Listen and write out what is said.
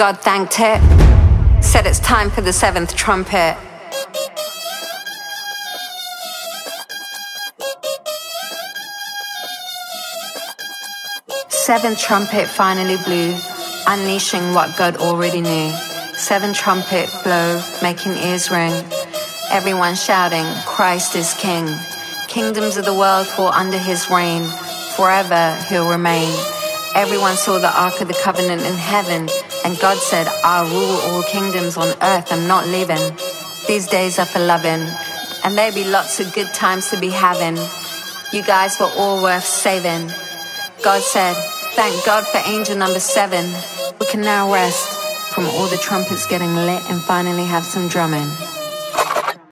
God thanked it, said it's time for the seventh trumpet. Seventh trumpet finally blew, unleashing what God already knew. Seventh trumpet blow, making ears ring. Everyone shouting, Christ is King. Kingdoms of the world fall under his reign. Forever he'll remain. Everyone saw the Ark of the Covenant in heaven, and God said, I'll rule all kingdoms on earth, I'm not leaving. These days are for loving, and there'll be lots of good times to be having. You guys were all worth saving. God said, thank God for angel number 7. We can now rest from all the trumpets getting lit and finally have some drumming.